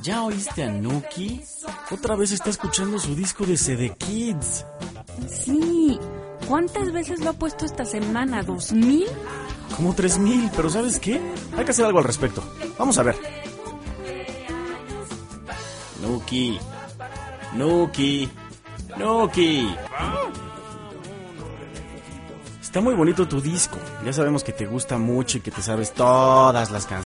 ¿Ya oíste a Nuki? Otra vez está escuchando su disco de CD Kids. Sí. ¿Cuántas veces lo ha puesto esta semana? ¿2000? Como 3000, pero ¿sabes qué? Hay que hacer algo al respecto. Vamos a ver. Nuki. Está muy bonito tu disco. Ya sabemos que te gusta mucho y que te sabes todas las canciones.